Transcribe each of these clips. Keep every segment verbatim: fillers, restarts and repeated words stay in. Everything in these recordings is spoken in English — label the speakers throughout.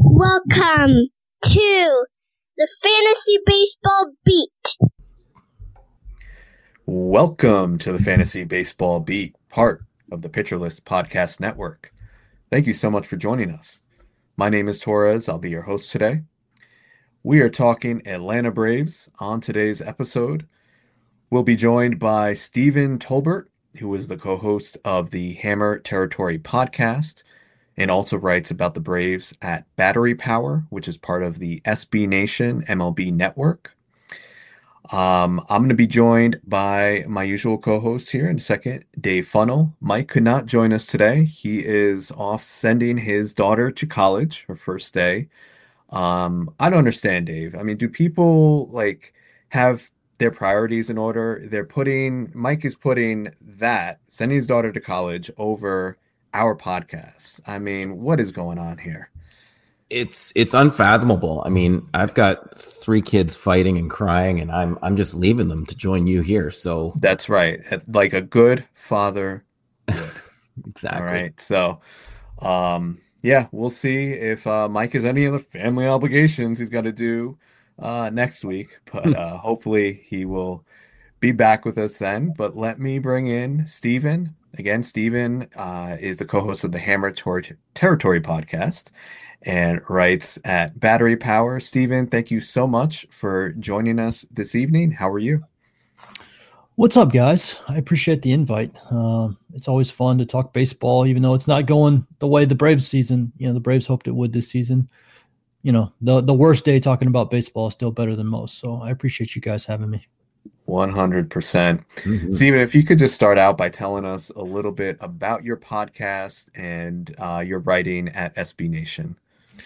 Speaker 1: Welcome to the Fantasy Baseball Beat.
Speaker 2: Welcome to the Fantasy Baseball Beat, part of the Pitcher List Podcast Network. Thank you so much for joining us. My name is Torres. I'll be your host today. We are talking Atlanta Braves on today's episode. We'll be joined by Stephen Tolbert, who is the co-host of the Hammer Territory podcast and also writes about the Braves at Battery Power, which is part of the S B Nation M L B network. Um, I'm going to be joined by my usual co-host here in a second, Dave Funnell. Mike could not join us today. He is off sending his daughter to college, her first day. Um, I don't understand, Dave. I mean, do people like have their priorities in order? They're putting, Mike is putting that, sending his daughter to college over our podcast. I mean, what is going on here?
Speaker 3: It's it's unfathomable. I mean, I've got three kids fighting and crying, and I'm I'm just leaving them to join you here. So
Speaker 2: that's right. Like a good father would.
Speaker 3: Exactly.
Speaker 2: All right. So, um, yeah, we'll see if uh, Mike has any other family obligations he's got to do uh, next week. But uh, hopefully he will be back with us then. But let me bring in Stephen. Again, Stephen uh, is the co-host of the Hammer Tor- Territory podcast and writes at Battery Power. Stephen, thank you so much for joining us this evening. How are you?
Speaker 4: What's up, guys? I appreciate the invite. Uh, it's always fun to talk baseball, even though it's not going the way the Braves season, you know, the Braves hoped it would this season. You know, the, the worst day talking about baseball is still better than most. So I appreciate you guys having me.
Speaker 2: one hundred percent. Mm-hmm. Stephen, if you could just start out by telling us a little bit about your podcast and uh, your writing at S B Nation.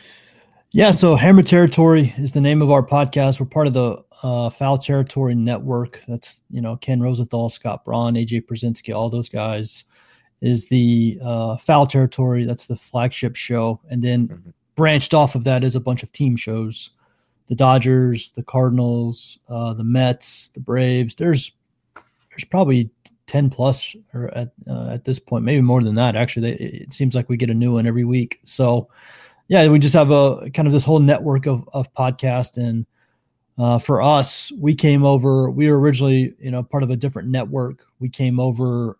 Speaker 4: Yeah, so Hammer Territory is the name of our podcast. We're part of the uh, Foul Territory Network. That's, you know, Ken Rosenthal, Scott Braun, A J Brzezinski, all those guys is the uh, Foul Territory. That's the flagship show. And then mm-hmm. branched off of that is a bunch of team shows. The Dodgers, the Cardinals, uh, the Mets, the Braves. There's there's probably ten plus or at uh, at this point, maybe more than that. Actually, they, it seems like we get a new one every week. So, yeah, we just have a kind of this whole network of of podcasts. And uh, for us, we came over. We were originally, you know, part of a different network. We came over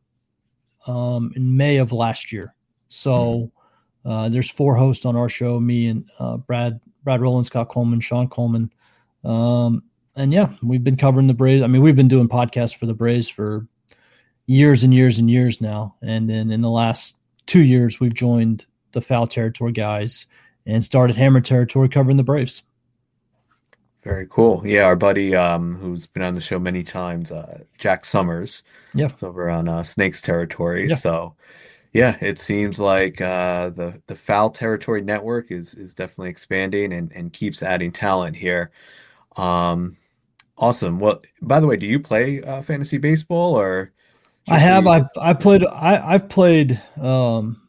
Speaker 4: um, in May of last year. So uh, there's four hosts on our show: me and uh, Brad. Brad Rowland, Scott Coleman, Sean Coleman. Um, and yeah, we've been covering the Braves. I mean, we've been doing podcasts for the Braves for years and years and years now. And then in the last two years, we've joined the Foul Territory guys and started Hammer Territory covering the Braves.
Speaker 2: Very cool. Yeah, our buddy um, who's been on the show many times, uh, Jack Summers,
Speaker 4: yeah,
Speaker 2: is over on uh, Snakes Territory.
Speaker 4: Yeah.
Speaker 2: So yeah, it seems like uh, the the Foul Territory Network is is definitely expanding and, and keeps adding talent here. Um, awesome. Well, by the way, do you play uh, fantasy baseball or?
Speaker 4: I have. I've I played. I I've played. Um,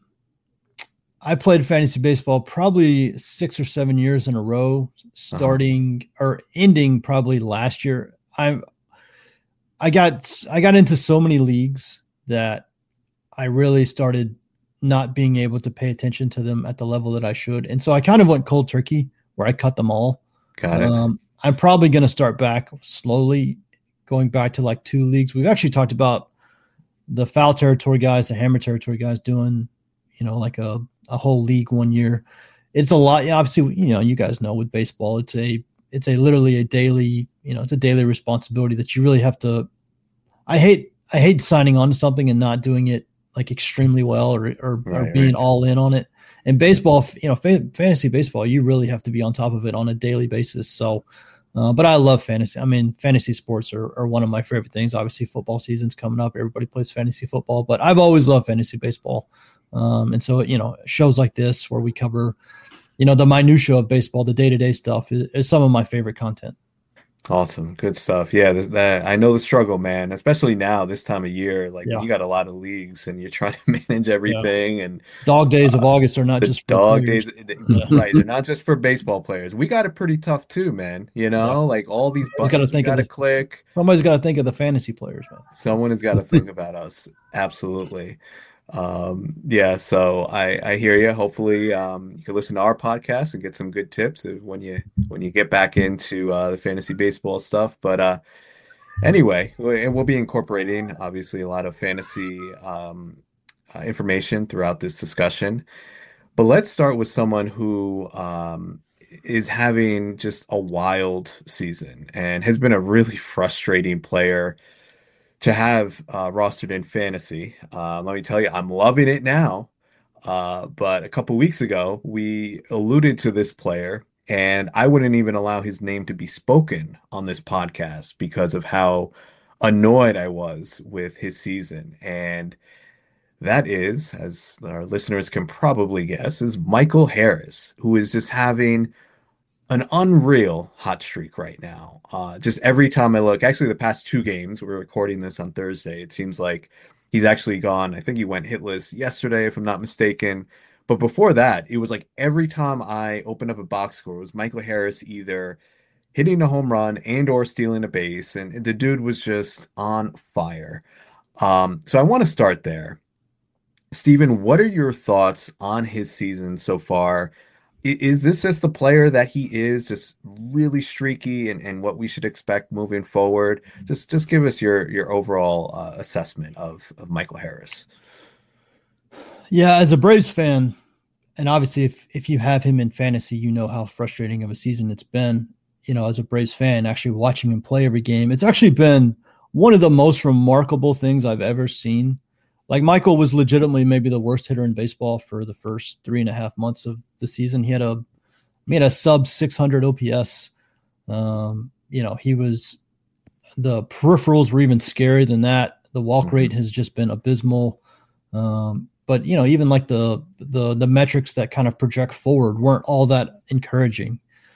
Speaker 4: I played fantasy baseball probably six or seven years in a row, starting uh-huh. or ending probably last year. I I got I got into so many leagues that I really started not being able to pay attention to them at the level that I should. And so I kind of went cold turkey where I cut them all.
Speaker 2: Got it.
Speaker 4: Um, I'm probably going to start back slowly, going back to like two leagues. We've actually talked about the Foul Territory guys, the Hammer Territory guys doing, you know, like a, a whole league one year. It's a lot. Obviously, you know, you guys know with baseball, it's a, it's a literally a daily, you know, it's a daily responsibility that you really have to, I hate, I hate signing on to something and not doing it like extremely well or or,
Speaker 2: Right,
Speaker 4: or being
Speaker 2: right.
Speaker 4: all in on it. And baseball, you know, fa- fantasy baseball, you really have to be on top of it on a daily basis. So, uh, but I love fantasy. I mean, fantasy sports are, are one of my favorite things. Obviously, football season's coming up. Everybody plays fantasy football, but I've always loved fantasy baseball. Um, and so, you know, shows like this where we cover, you know, the minutia of baseball, the day-to-day stuff is, is some of my favorite content.
Speaker 2: Awesome. Good stuff. Yeah, th- that I know the struggle, man, especially now this time of year. Like
Speaker 4: Yeah.
Speaker 2: you got a lot of leagues and you're trying to manage everything and
Speaker 4: Dog days of
Speaker 2: Uh,
Speaker 4: August are not
Speaker 2: the
Speaker 4: just for
Speaker 2: dog
Speaker 4: players.
Speaker 2: days, th-
Speaker 4: Yeah.
Speaker 2: right? They're not just for baseball players. We got it pretty tough too, man. You know,
Speaker 4: Yeah.
Speaker 2: like all these
Speaker 4: Somebody's gotta
Speaker 2: buttons we
Speaker 4: think of
Speaker 2: got to
Speaker 4: the-
Speaker 2: click.
Speaker 4: Somebody's got to think of the fantasy players, man.
Speaker 2: Someone has got to think about us. Absolutely. Um, yeah, so I, I hear you. Hopefully, um, you can listen to our podcast and get some good tips when you when you get back into uh, the fantasy baseball stuff. But uh, anyway, we- and we'll be incorporating obviously a lot of fantasy um, uh, information throughout this discussion. But let's start with someone who um, is having just a wild season and has been a really frustrating player to have uh, rostered in fantasy. Um, let me tell you, I'm loving it now. Uh, but a couple weeks ago, we alluded to this player, and I wouldn't even allow his name to be spoken on this podcast because of how annoyed I was with his season. And that is, as our listeners can probably guess, is Michael Harris, who is just having an unreal hot streak right now. Uh, just every time I look, actually the past two games, we're recording this on Thursday, it seems like he's actually gone. I think he went hitless yesterday, if I'm not mistaken. But before that, it was like every time I opened up a box score, it was Michael Harris either hitting a home run and or stealing a base. And the dude was just on fire. Um, so I want to start there. Steven, what are your thoughts on his season so far? I- Is this just the player that he is, just really streaky, and, and what we should expect moving forward? Just just give us your your overall uh, assessment of of Michael Harris.
Speaker 4: Yeah, as a Braves fan, and obviously if if you have him in fantasy, you know how frustrating of a season it's been. You know, as a Braves fan, actually watching him play every game, it's actually been one of the most remarkable things I've ever seen. Like Michael was legitimately maybe the worst hitter in baseball for the first three and a half months of the season. He had a he had a sub six hundred O P S. Um, you know, he was the peripherals were even scarier than that. The walk
Speaker 2: Mm-hmm.
Speaker 4: rate has just been abysmal. Um, but you know, even like the the the metrics that kind of project forward weren't all that encouraging.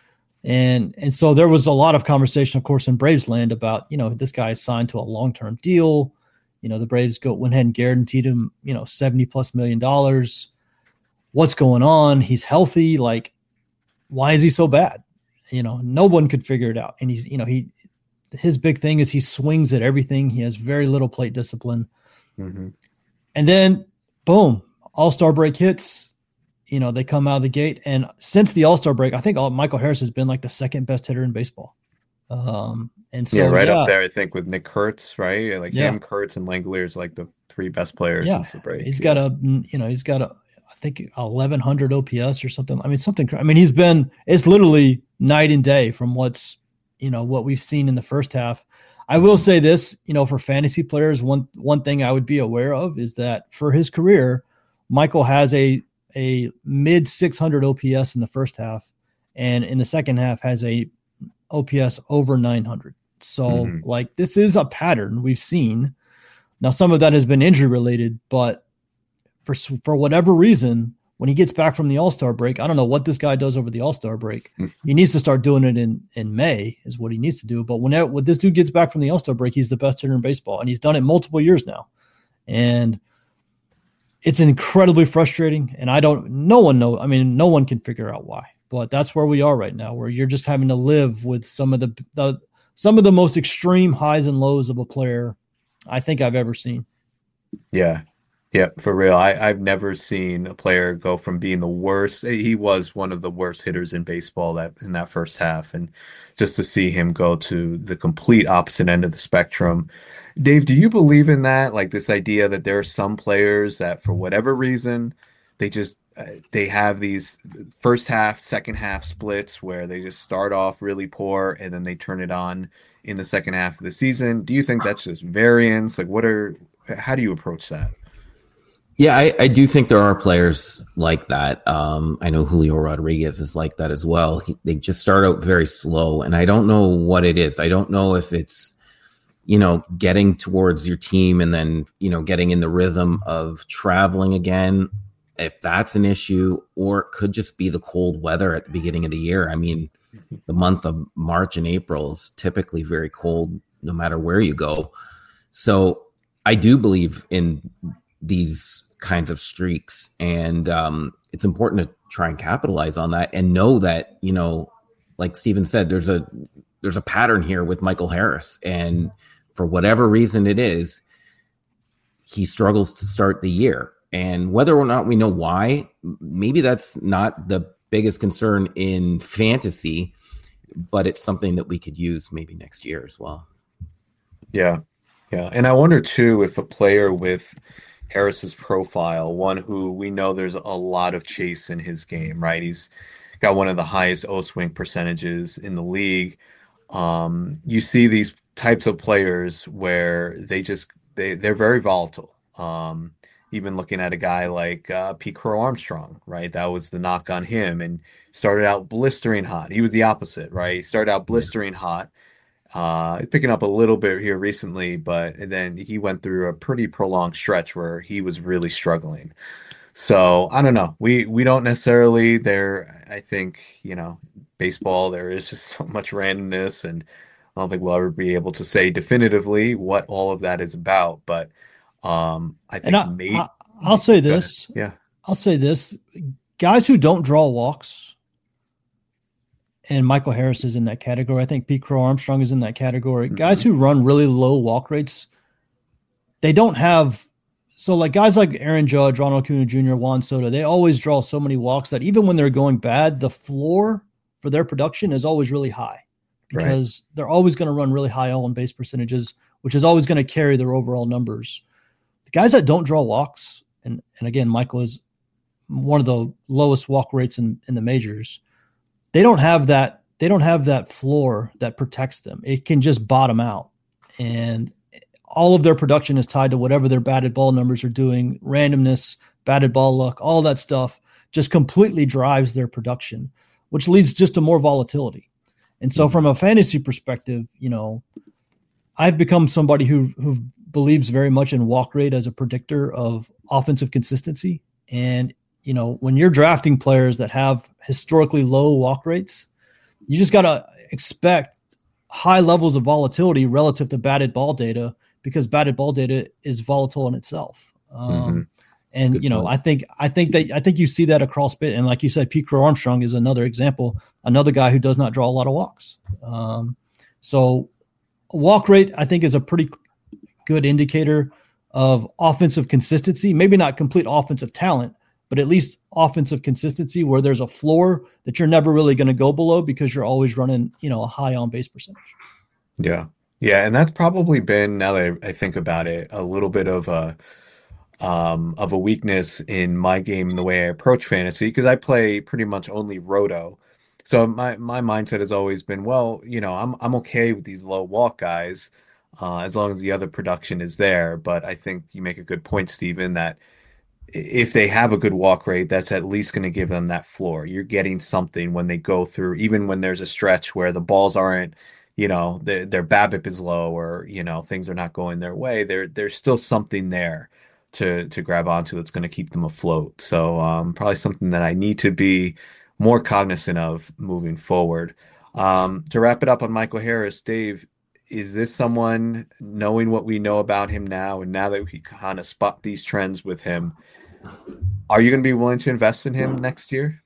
Speaker 4: And and so there was a lot of conversation, of course, in Braves land about, you know, this guy is signed to a long-term deal. You know, the Braves go went ahead and guaranteed him, you know, seventy plus million dollars. What's going on? He's healthy. Like, why is he so bad? You know, no one could figure it out. And he's, you know, he, his big thing is he swings at everything. He has very little plate discipline.
Speaker 2: Mm-hmm.
Speaker 4: And then boom, All-Star break hits. You know, they come out of the gate. And since the All-Star break, I think all, Michael Harris has been like the second best hitter in baseball. Um, and so,
Speaker 2: Yeah, right
Speaker 4: yeah,
Speaker 2: up there, I think, with Nick Kurtz, right? Like
Speaker 4: Yeah.
Speaker 2: him, Kurtz, and Langeliers, like the three best players
Speaker 4: Yeah.
Speaker 2: since the break.
Speaker 4: he's
Speaker 2: Yeah.
Speaker 4: got a, you know, he's got a, I think eleven hundred O P S or something. I mean, something, I mean, he's been, it's literally night and day from what's, you know, what we've seen in the first half. I will say this, you know, for fantasy players, one, one thing I would be aware of is that for his career, Michael has a, a mid six hundred O P S in the first half, and in the second half has a O P S over nine hundred. So
Speaker 2: Mhm.
Speaker 4: like, this is a pattern we've seen. Now, some of that has been injury related, but for, for whatever reason, when he gets back from the All-Star break, I don't know what this guy does over the All-Star break. He needs to start doing it in, in May is what he needs to do. But whenever when this dude gets back from the All-Star break, he's the best hitter in baseball, and he's done it multiple years now. And it's incredibly frustrating. And I don't, no one know. I mean, no one can figure out why, but that's where we are right now, where you're just having to live with some of the, the some of the most extreme highs and lows of a player I think I've ever seen.
Speaker 2: Yeah. Yeah, for real. I, I've never seen a player go from being the worst. He was one of the worst hitters in baseball that in that first half. And just to see him go to the complete opposite end of the spectrum. Dave, do you believe in that? Like this idea that there are some players that for whatever reason, they just uh, they have these first half, second half splits where they just start off really poor and then they turn it on in the second half of the season. Do you think that's just variance? Like what are how do you approach that?
Speaker 3: Yeah, I, I do think there are players like that. Um, I know Julio Rodriguez is like that as well. He, they just start out very slow, and I don't know what it is. I don't know if it's, you know, getting towards your team and then, you know, getting in the rhythm of traveling again, if that's an issue, or it could just be the cold weather at the beginning of the year. I mean, the month of March and April is typically very cold no matter where you go. So I do believe in these kinds of streaks, and um, it's important to try and capitalize on that and know that, you know, like Steven said, there's a there's a pattern here with Michael Harris, and for whatever reason it is, he struggles to start the year. And whether or not we know why, maybe that's not the biggest concern in fantasy, but it's something that we could use maybe next year as well.
Speaker 2: Yeah. Yeah. And I wonder too, if a player with Harris's profile, one who we know there's a lot of chase in his game, right? He's got one of the highest O-swing percentages in the league. Um, you see these types of players where they just, they, they're very volatile. Um, even looking at a guy like uh, Pete Crow Armstrong, right? That was the knock on him, and started out blistering hot. He was the opposite, right? He started out blistering hot. Uh, picking up a little bit here recently, but then he went through a pretty prolonged stretch where he was really struggling. So I don't know. We we don't necessarily there. I think, you know, baseball, there is just so much randomness, and I don't think we'll ever be able to say definitively what all of that is about. But um, I think
Speaker 4: I,
Speaker 2: maybe
Speaker 4: I, I'll say this.
Speaker 2: Yeah,
Speaker 4: I'll say this: guys who don't draw walks. And Michael Harris is in that category. I think Pete Crow Armstrong is in that category. Mm-hmm. Guys who run really low walk rates, they don't have – so like guys like Aaron Judge, Ronald Acuna Junior, Juan Soto, they always draw so many walks that even when they're going bad, the floor for their production is always really high because right. they're always going to run really high on base percentages, which is always going to carry their overall numbers. The guys that don't draw walks, and, and again, Michael is one of the lowest walk rates in, in the majors – They don't have that. They don't have that floor that protects them. It can just bottom out, and all of their production is tied to whatever their batted ball numbers are doing. Randomness, batted ball luck, all that stuff just completely drives their production, which leads just to more volatility. And so, from a fantasy perspective, you know, I've become somebody who who believes very much in walk rate as a predictor of offensive consistency. And you know, when you're drafting players that have historically low walk rates, you just got to expect high levels of volatility relative to batted ball data, because batted ball data is volatile in itself. Um, mm-hmm. And, you know, point. I think, I think that, I think you see that across bit. And like you said, Pete Crow Armstrong is another example, another guy who does not draw a lot of walks. Um, so walk rate, I think, is a pretty good indicator of offensive consistency, maybe not complete offensive talent, but at least offensive consistency where there's a floor that you're never really going to go below because you're always running, you know, a high on base percentage.
Speaker 2: Yeah. Yeah. And that's probably been, now that I think about it, a little bit of a, um, of a weakness in my game, the way I approach fantasy, because I play pretty much only roto. So my, my mindset has always been, well, you know, I'm, I'm okay with these low walk guys, uh, as long as the other production is there. But I think you make a good point, Steven, that if they have a good walk rate, that's at least going to give them that floor. You're getting something when they go through, even when there's a stretch where the balls aren't, you know, their, their BABIP is low, or, you know, things are not going their way. There, there's still something there to, to grab onto that's going to keep them afloat. So um, probably something that I need to be more cognizant of moving forward. Um, to wrap it up on Michael Harris, Dave, is this someone, knowing what we know about him now, and now that we kind of spot these trends with him, are you going to be willing to invest in him next year?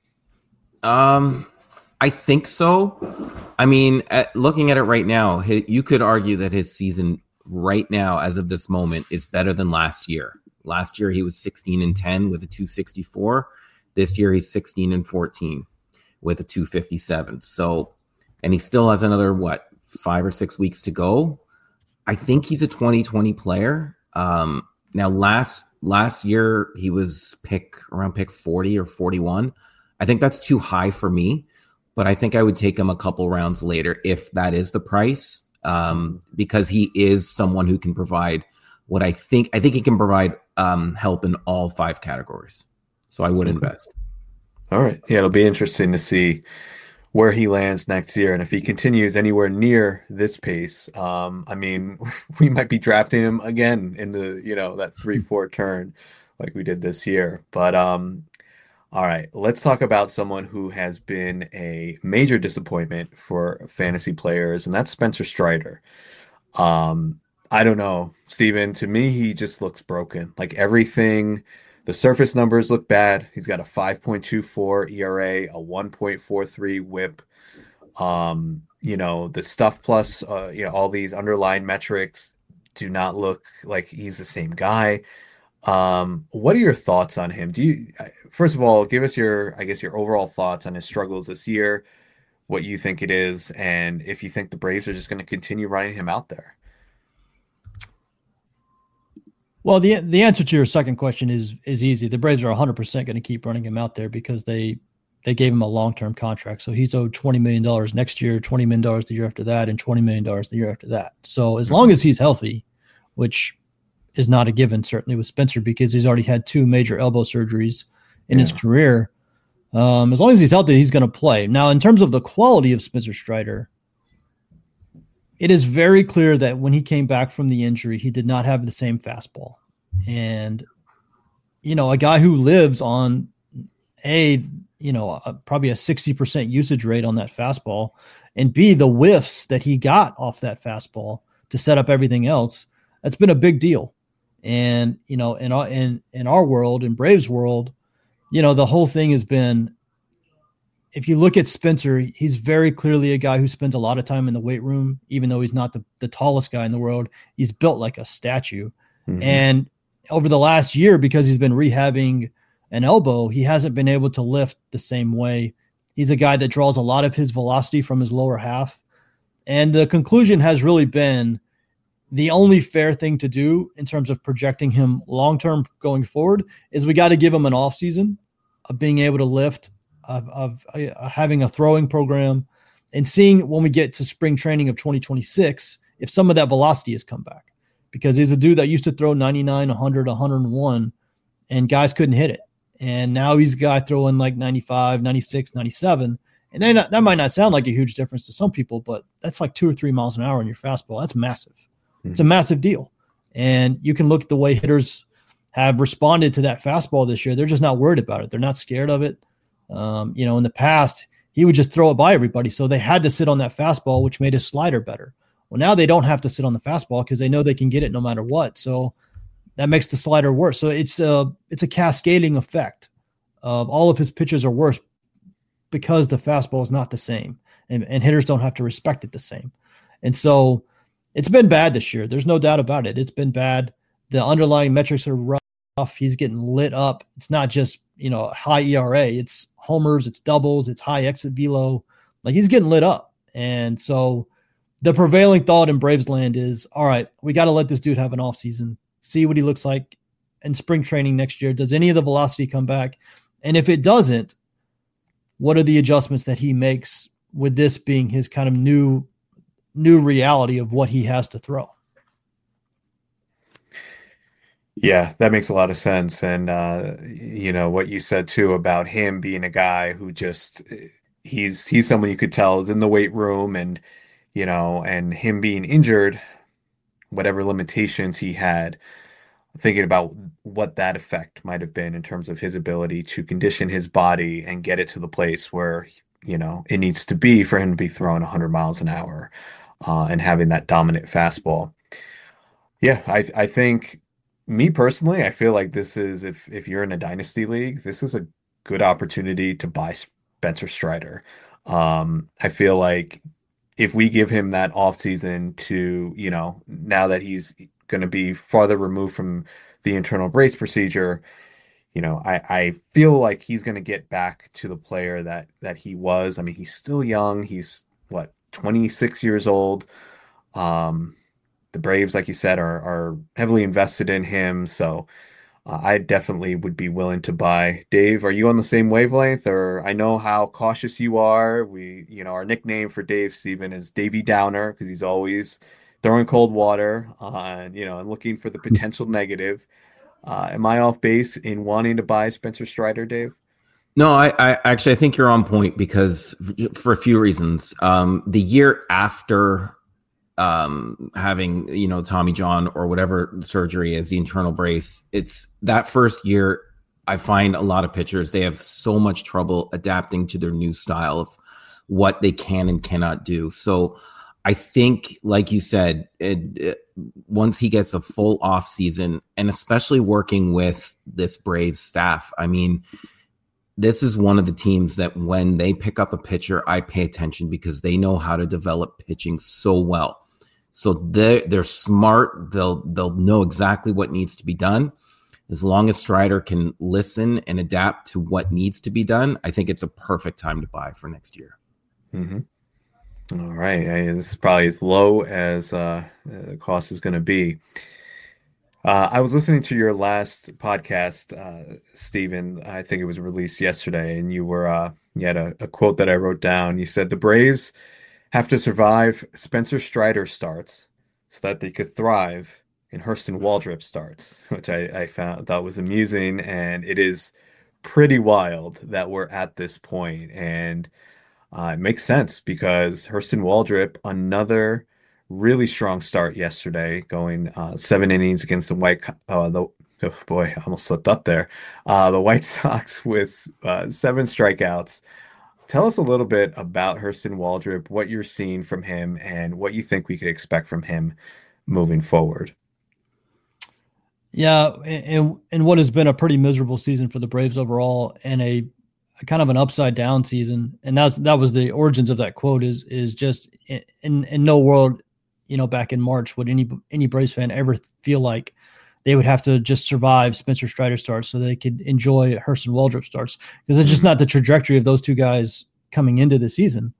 Speaker 3: Um, I think so. I mean, at, looking at it right now, he, you could argue that his season right now, as of this moment, is better than last year. Last year, he was sixteen and ten with a two sixty-four. This year, he's sixteen and fourteen with a two fifty-seven. So, and he still has another, what, five or six weeks to go. I think he's a twenty twenty player. Um, now, last last year, he was pick around pick forty or forty-one. I think that's too high for me, but I think I would take him a couple rounds later if that is the price, um, because he is someone who can provide what I think. I think he can provide um, help in all five categories. So I would
Speaker 2: Okay.
Speaker 3: invest.
Speaker 2: All right. Yeah, it'll be interesting to see where he lands next year. And if he continues anywhere near this pace, um, I mean, we might be drafting him again in the, you know, that three, four turn like we did this year. But um, all right, let's talk about someone who has been a major disappointment for fantasy players, and that's Spencer Strider. Um, I don't know, Steven, to me, he just looks broken. Like everything, the surface numbers look bad. He's got a five point two four E R A, a one point four three whip. Um, you know, the stuff plus, uh, you know, all these underlying metrics do not look like he's the same guy. Um, what are your thoughts on him? Do you, first of all, give us your, I guess, your overall thoughts on his struggles this year, what you think it is, and if you think the Braves are just going to continue running him out there.
Speaker 4: Well, the the answer to your second question is is easy. The Braves are one hundred percent going to keep running him out there because they they gave him a long-term contract. So he's owed twenty million dollars next year, twenty million dollars the year after that, and twenty million dollars the year after that. So as long as he's healthy, which is not a given, certainly with Spencer, because he's already had two major elbow surgeries in yeah. his career. Um, as long as he's healthy, he's going to play. Now, in terms of the quality of Spencer Strider, it is very clear that when he came back from the injury, he did not have the same fastball. And, you know, a guy who lives on a, you know, a, probably a sixty percent usage rate on that fastball, and B, the whiffs that he got off that fastball to set up everything else, that's been a big deal. And, you know, in our, in, in our world, in Braves world, you know, the whole thing has been, if you look at Spencer, he's very clearly a guy who spends a lot of time in the weight room, even though he's not the, the tallest guy in the world. He's built like a statue. Mm-hmm. And over the last year, because he's been rehabbing an elbow, he hasn't been able to lift the same way. He's a guy that draws a lot of his velocity from his lower half. And the conclusion has really been the only fair thing to do in terms of projecting him long-term going forward is we got to give him an off season of being able to lift, Of, of uh, having a throwing program, and seeing when we get to spring training of twenty twenty-six, if some of that velocity has come back, because he's a dude that used to throw ninety-nine, one hundred, one hundred one, and guys couldn't hit it. And now he's a guy throwing like ninety-five, ninety-six, ninety-seven. And then that might not sound like a huge difference to some people, but that's like two or three miles an hour in your fastball. That's massive. Mm-hmm. It's a massive deal. And you can look at the way hitters have responded to that fastball this year. They're just not worried about it. They're not scared of it. Um, you know, in the past, he would just throw it by everybody. So they had to sit on that fastball, which made his slider better. Well, now they don't have to sit on the fastball because they know they can get it no matter what. So that makes the slider worse. So it's a, it's a cascading effect of all of his pitches are worse because the fastball is not the same, and, and hitters don't have to respect it the same. And so it's been bad this year. There's no doubt about it. It's been bad. The underlying metrics are rough. He's getting lit up. It's not just, you know, high E R A. It's homers, it's doubles, it's high exit velo. Like, he's getting lit up. And so the prevailing thought in Braves land is, all right, we got to let this dude have an offseason, see what he looks like in spring training next year. Does any of the velocity come back? And if it doesn't, what are the adjustments that he makes with this being his kind of new, new reality of what he has to throw?
Speaker 2: Yeah, that makes a lot of sense. And, uh, you know, what you said too about him being a guy who just, he's, he's someone you could tell is in the weight room, and, you know, and him being injured, whatever limitations he had, thinking about what that effect might have been in terms of his ability to condition his body and get it to the place where, you know, it needs to be for him to be throwing one hundred miles an hour uh, and having that dominant fastball. Yeah, I, I think, me personally, I feel like this is, if if you're in a dynasty league, this is a good opportunity to buy Spencer Strider. Um, I feel like if we give him that offseason to, you know, now that he's going to be farther removed from the internal brace procedure, you know, I, I feel like he's going to get back to the player that that he was. I mean, he's still young. He's, what, twenty-six years old. Um The Braves, like you said, are are heavily invested in him, so uh, I definitely would be willing to buy. Dave, are you on the same wavelength? Or I know how cautious you are. We, you know, our nickname for Dave Steven is Davey Downer because he's always throwing cold water, uh, and, you know, and looking for the potential negative. Uh, am I off base in wanting to buy Spencer Strider, Dave?
Speaker 3: No, I, I actually I think you're on point because for a few reasons. Um, the year after. Um, having, you know, Tommy John or whatever surgery as the internal brace, it's that first year, I find a lot of pitchers, they have so much trouble adapting to their new style of what they can and cannot do. So I think, like you said, it, it, once he gets a full off season, and especially working with this Braves staff, I mean, this is one of the teams that when they pick up a pitcher, I pay attention because they know how to develop pitching so well. So they're, they're smart. They'll, they'll know exactly what needs to be done. As long as Strider can listen and adapt to what needs to be done, I think it's a perfect time to buy for next year.
Speaker 2: Mm-hmm. All right. I, this is probably as low as uh, the cost is going to be. Uh, I was listening to your last podcast, uh, Stephen. I think it was released yesterday, and you were uh, you had a, a quote that I wrote down. You said the Braves have to survive Spencer Strider starts so that they could thrive in Hurston Waldrep starts, which I, I found thought was amusing, and it is pretty wild that we're at this point. And uh, it makes sense because Hurston Waldrep, another really strong start yesterday, going uh, seven innings against the White. Uh, the oh boy, I almost slipped up there. Uh, the White Sox with uh, seven strikeouts. Tell us a little bit about Hurston Waldrep, what you're seeing from him, and what you think we could expect from him moving forward.
Speaker 4: Yeah, and and what has been a pretty miserable season for the Braves overall, and a, a kind of an upside down season, and that's that was the origins of that quote. Is is just in in no world, you know, back in March would any any Braves fan ever feel like they would have to just survive Spencer Strider starts so they could enjoy Hurston Waldrep starts, because it's just not the trajectory of those two guys coming into the season.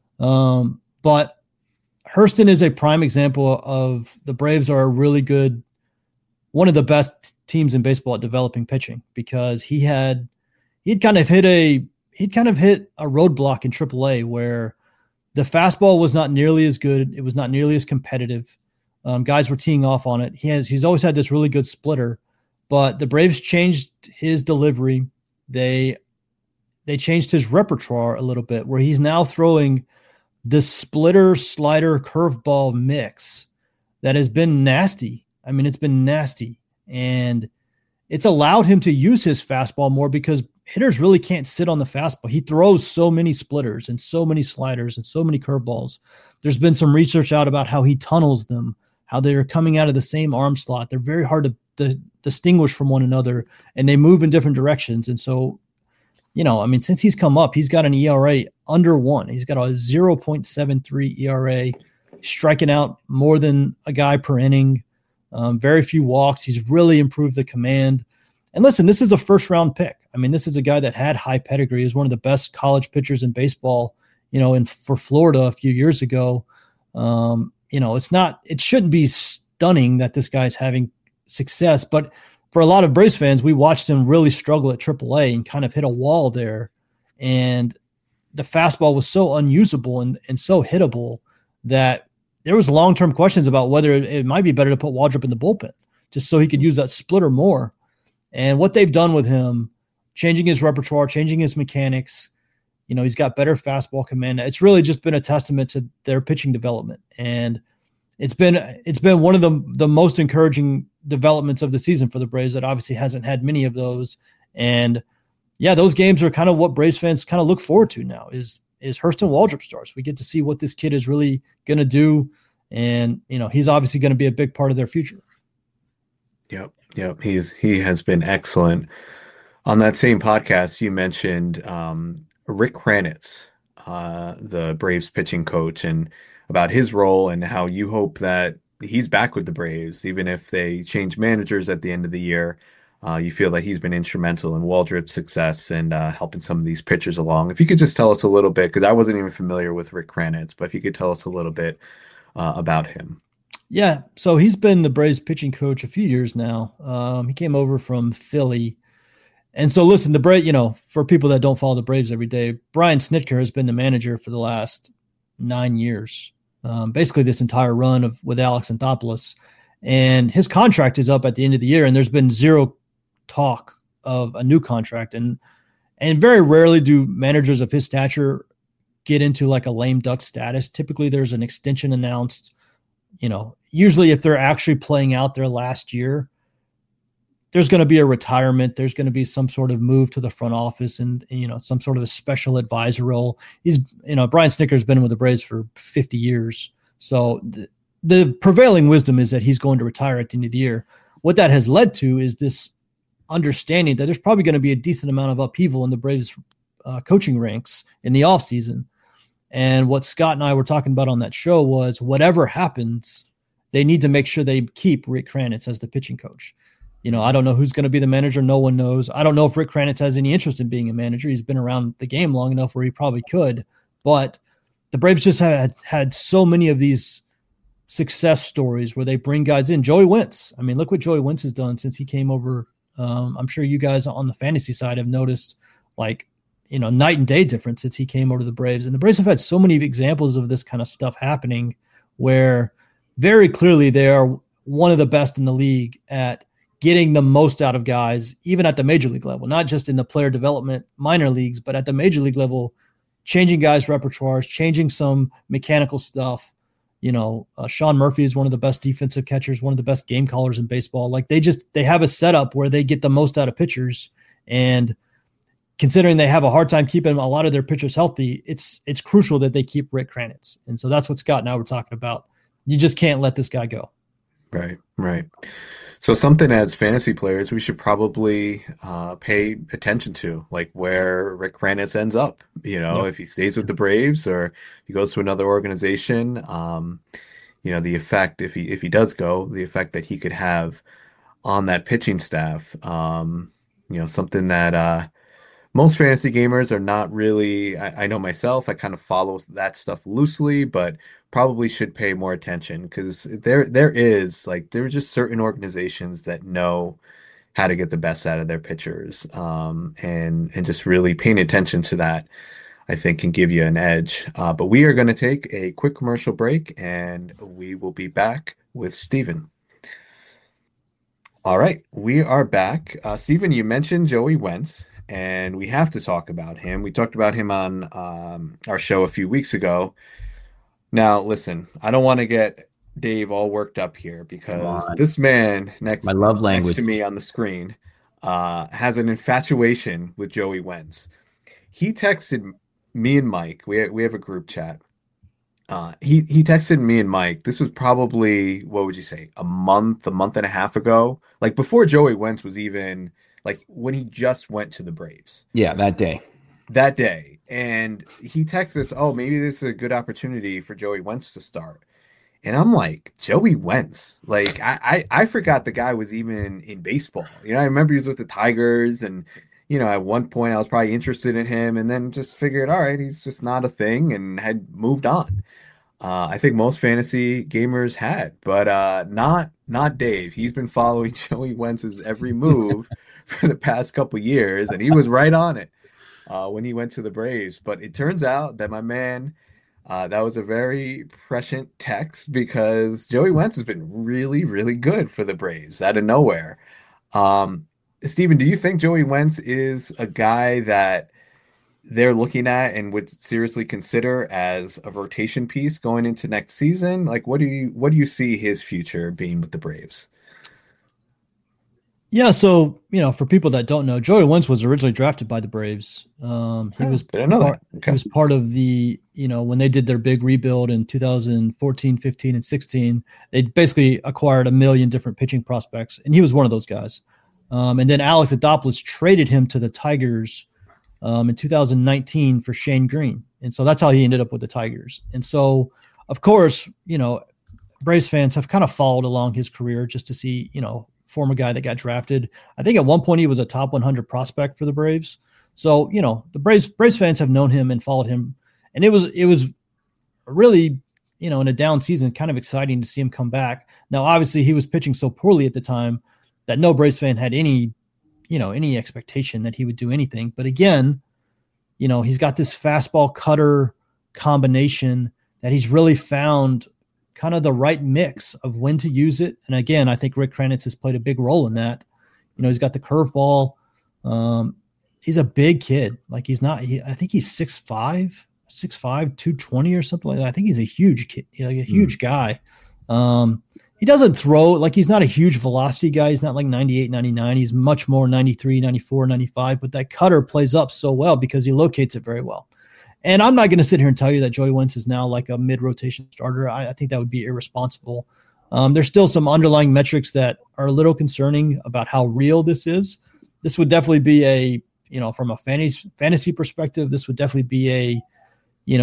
Speaker 4: Um, but Hurston is a prime example of the Braves are a really good, one of the best teams in baseball at developing pitching, because he had, he'd kind of hit a, he'd kind of hit a roadblock in triple A where the fastball was not nearly as good. It was not nearly as competitive. Um, guys were teeing off on it. He has, he's always had this really good splitter, but the Braves changed his delivery. They, they changed his repertoire a little bit, where he's now throwing this splitter, slider, curveball mix that has been nasty. I mean, it's been nasty, and it's allowed him to use his fastball more because hitters really can't sit on the fastball. He throws so many splitters and so many sliders and so many curveballs. There's been some research out about how he tunnels them, how they're coming out of the same arm slot. They're very hard to, to distinguish from one another, and they move in different directions. And so, you know, I mean, since he's come up, he's got an E R A under one. He's got a zero point seven three E R A, striking out more than a guy per inning. Um, very few walks. He's really improved the command. And listen, this is a first round pick. I mean, this is a guy that had high pedigree. He was one of the best college pitchers in baseball, you know, in for Florida a few years ago. Um, you know, it's not, it shouldn't be stunning that this guy's having success, but for a lot of Braves fans, we watched him really struggle at triple A and kind of hit a wall there. And the fastball was so unusable and, and so hittable that there was long-term questions about whether it, it might be better to put Waldrep in the bullpen just so he could use that splitter more. And what they've done with him, changing his repertoire, changing his mechanics, you know, he's got better fastball command. It's really just been a testament to their pitching development. And it's been, it's been one of the, the most encouraging developments of the season for the Braves that obviously hasn't had many of those. And yeah, those games are kind of what Braves fans kind of look forward to now is, is Hurston Waldrep starts. We get to see what this kid is really going to do. And, you know, he's obviously going to be a big part of their future.
Speaker 2: Yep. Yep. He's, he has been excellent. On that same podcast, you mentioned um, Rick Kranitz, uh, the Braves pitching coach, and about his role and how you hope that he's back with the Braves, even if they change managers at the end of the year. Uh, you feel that he's been instrumental in Waldrep's success and uh, helping some of these pitchers along. If you could just tell us a little bit, because I wasn't even familiar with Rick Kranitz, but if you could tell us a little bit uh, about him.
Speaker 4: Yeah, so he's been the Braves pitching coach a few years now. Um, he came over from Philly. And so listen, the Braves, you know, for people that don't follow the Braves every day, Brian Snitker has been the manager for the last nine years. Um, basically this entire run of with Alex Anthopoulos, and his contract is up at the end of the year, and there's been zero talk of a new contract. And, and very rarely do managers of his stature get into like a lame duck status. Typically there's an extension announced, you know, usually if they're actually playing out their last year, there's going to be a retirement. There's going to be some sort of move to the front office and, you know, some sort of a special advisor role. He's, you know, Brian Snitker has been with the Braves for fifty years. So the, the prevailing wisdom is that he's going to retire at the end of the year. What that has led to is this understanding that there's probably going to be a decent amount of upheaval in the Braves uh, coaching ranks in the offseason. And what Scott and I were talking about on that show was whatever happens, they need to make sure they keep Rick Kranitz as the pitching coach. You know, I don't know who's going to be the manager. No one knows. I don't know if Rick Kranitz has any interest in being a manager. He's been around the game long enough where he probably could. But the Braves just had had so many of these success stories where they bring guys in. Joey Wentz. I mean, look what Joey Wentz has done since he came over. Um, I'm sure you guys on the fantasy side have noticed, like, you know, night and day difference since he came over to the Braves. And the Braves have had so many examples of this kind of stuff happening where very clearly they are one of the best in the league at getting the most out of guys, even at the major league level, not just in the player development minor leagues, but at the major league level, changing guys' repertoires, changing some mechanical stuff. You know, uh, Sean Murphy is one of the best defensive catchers, one of the best game callers in baseball. Like they just, they have a setup where they get the most out of pitchers. And considering they have a hard time keeping a lot of their pitchers healthy, it's, it's crucial that they keep Rick Kranitz. And so that's what Scott and I were talking about. You just can't let this guy go.
Speaker 2: Right, right. So something as fantasy players, we should probably uh, pay attention to, like where Rick Kranitz ends up. You know,
Speaker 4: Yeah.
Speaker 2: if he stays with the Braves or he goes to another organization, um, you know, the effect, if he if he does go, the effect that he could have on that pitching staff. Um, you know, something that uh, most fantasy gamers are not really, I, I know myself, I kind of follow that stuff loosely, but probably should pay more attention because there there is like there are just certain organizations that know how to get the best out of their pitchers, um, and and just really paying attention to that, I think, can give you an edge. Uh, but we are going to take a quick commercial break, and we will be back with Steven. All right, we are back. Uh, Steven, you mentioned Joey Wentz, and we have to talk about him. We talked about him on um, our show a few weeks ago. Now, listen, I don't want to get Dave all worked up here because this man next,
Speaker 3: My love language.
Speaker 2: next to me on the screen uh, has an infatuation with Joey Wentz. He texted me and Mike. We we have a group chat. Uh, he he texted me and Mike. This was probably, what would you say, a month, a month and a half ago, like before Joey Wentz was even, like when he just went to the Braves.
Speaker 3: Yeah, that day.
Speaker 2: That day. And he texts us, oh, maybe this is a good opportunity for Joey Wentz to start. And I'm like, Joey Wentz? Like, I, I, I forgot the guy was even in baseball. You know, I remember he was with the Tigers. And, you know, at one point I was probably interested in him and then just figured, all right, he's just not a thing and had moved on. Uh, I think most fantasy gamers had, but uh, not not Dave. He's been following Joey Wentz's every move for the past couple years, and he was right on it. Uh, when he went to the Braves. But it turns out that my man, uh, that was a very prescient text because Joey Wentz has been really, really good for the Braves out of nowhere. Um, Steven, do you think Joey Wentz is a guy that they're looking at and would seriously consider as a rotation piece going into next season? Like, what do you what do you see his future being with the Braves?
Speaker 4: Yeah, so, you know, for people that don't know, Joey Wentz was originally drafted by the Braves. Um, he
Speaker 2: Oh,
Speaker 4: was
Speaker 2: didn't know that.
Speaker 4: part,
Speaker 2: Okay.
Speaker 4: he was part of the, you know, when they did their big rebuild in two thousand fourteen, fifteen, and sixteen, they basically acquired a million different pitching prospects, and he was one of those guys. Um, and then Alex Adopoulos traded him to the Tigers um, in two thousand nineteen for Shane Green. And so that's how he ended up with the Tigers. And so, of course, you know, Braves fans have kind of followed along his career just to see, you know, former guy that got drafted. I think at one point he was a top one hundred prospect for the Braves. So, you know, the Braves Braves fans have known him and followed him. And it was it was really, you know, in a down season, kind of exciting to see him come back. Now, obviously, he was pitching so poorly at the time that no Braves fan had any, you know, any expectation that he would do anything. But again, you know, he's got this fastball cutter combination that he's really found kind of the right mix of when to use it. And again, I think Rick Kranitz has played a big role in that. You know, he's got the curveball. Um, he's a big kid. Like he's not, he, I think he's six five, six five, two twenty or something like that. I think he's a huge kid, like a huge mm. guy. Um, he doesn't throw, like he's not a huge velocity guy. He's not like ninety-eight, ninety-nine. He's much more ninety-three, ninety-four, ninety-five, but that cutter plays up so well because he locates it very well. And I'm not going to sit here and tell you that Joey Wentz is now like a mid-rotation starter. I, I think that would be irresponsible. Um, there's still some underlying metrics that are a little concerning about how real this is. This would definitely be a, you know, from a fantasy fantasy perspective, this would definitely be a, you know,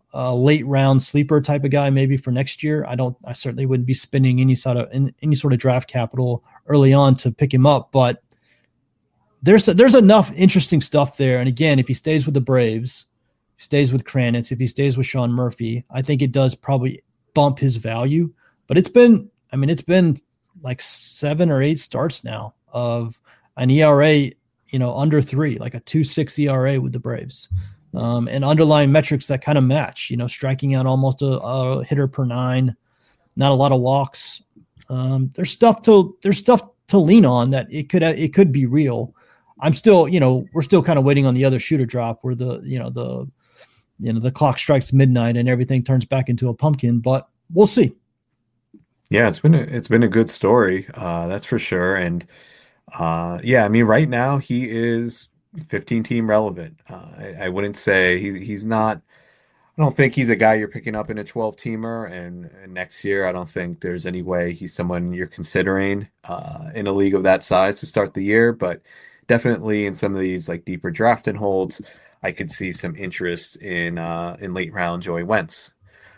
Speaker 4: a late round sleeper type of guy maybe for next year. I don't. I certainly wouldn't be spending any sort of in, any sort of draft capital early on to pick him up. But there's there's enough interesting stuff there. And again, if he stays with the Braves, stays with Kranitz, if he stays with Sean Murphy, I think it does probably bump his value. But it's been, I mean, it's been like seven or eight starts now of an E R A, you know, under three, like a two six E R A with the Braves. Um, and underlying metrics that kind of match, you know, striking out almost a, a hitter per nine, not a lot of walks. Um, there's stuff to there's stuff to lean on that it could it could be real. I'm still, you know, we're still kind of waiting on the other shoe to drop where the, you know, the, you know, the clock strikes midnight and everything turns back into a pumpkin, but we'll see.
Speaker 2: Yeah, it's been a, it's been a good story, uh, that's for sure. And uh, yeah, I mean, right now he is fifteen team relevant. Uh, I, I wouldn't say he's he's not. I don't think he's a guy you're picking up in a twelve teamer. And, and next year, I don't think there's any way he's someone you're considering uh, in a league of that size to start the year. But definitely in some of these like deeper drafting holds, I could see some interest in uh, in late round Joey Wentz.